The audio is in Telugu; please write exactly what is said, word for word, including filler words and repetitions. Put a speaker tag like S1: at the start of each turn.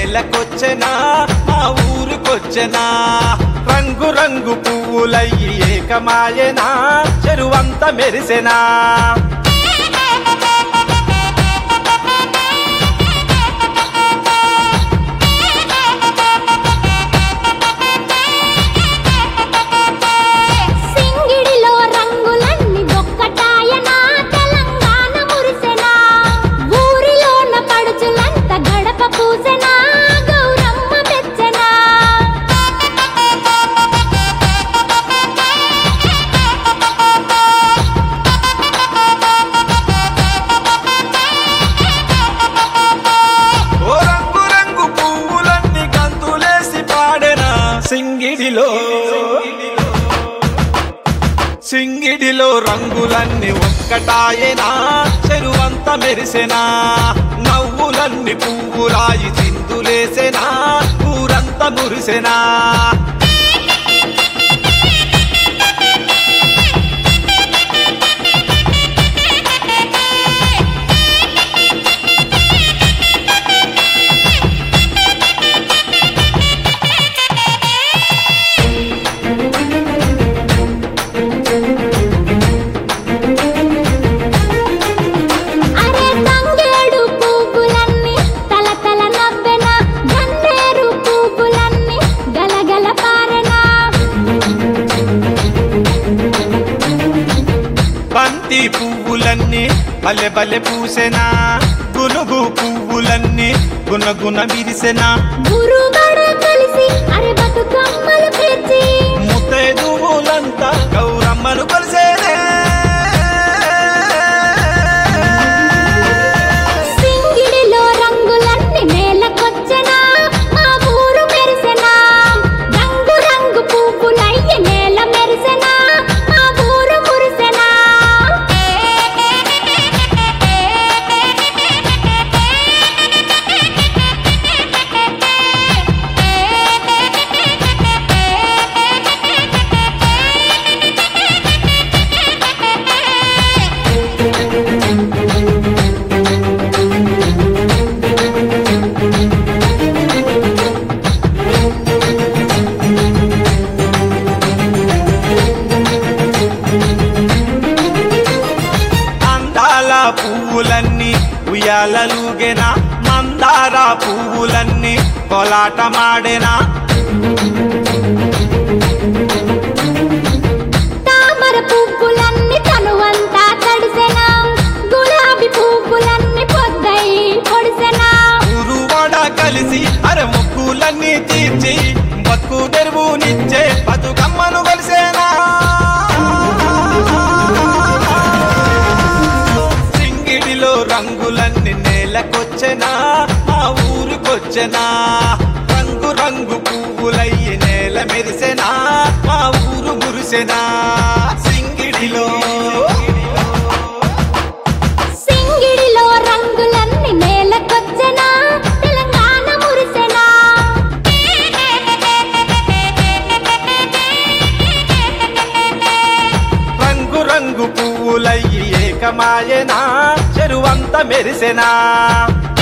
S1: నేలకొచ్చెనా మా ఊరుకొచ్చెనా రంగు రంగు పువ్వులయ్యి ఏకమాయెనా చెరువంత మెరిసెనా సింగిడిలో సింగిడిలో రంగులన్నీ ఒక్కటాయెనా చెరువంత మెరిసెనా నవ్వులన్నీ పువ్వులాయి చిందులేసెనా ఊరంత మురిసెనా బంతి పువ్వులన్నీ బలె బలె పూసెనా గునుగు పువ్వులన్నీ గునగున విరిసెనా ముత్తైదువులంతా గౌరమ్మను కొలిసేనే
S2: సింగిడిలో రంగులన్నీ నేలకొచ్చెనా మా ఊరు మెరిసెనా రంగు రంగు పువ్వులయ్యి నేల మెరిసెనా మా ఊరు మురిసెనా
S1: పువ్వులన్నీ ఉయ్యాలలుగెనా మందార పువ్వులన్నీ కోలాటమాడెనా
S2: తామర పువ్వులన్నీ తనువంతా తడిసెనా గులాబీ పువ్వులన్నీ పొద్దై పొడిసెనా
S1: ఊరువాడ కలిసి అర ముక్కులన్నీ తీర్చి బతుకు తెరువునిచ్చే బతుకమ్మను కలిసేనా రంగులన్నీ నేలకొచ్చెనా మా ఊరుకొచ్చెనా రంగు రంగు పువ్వులయ్యి నేల మెరిసెనా మా ఊరు మురిసెనా సింగిడిలో
S2: సింగిడిలో రంగులన్నీ నేలకొచ్చెనా తెలంగాణ మురిసెనా
S1: రంగు రంగు పువ్వులయ్యి ఏకమాయెనా చెరువంత మెరిసెనా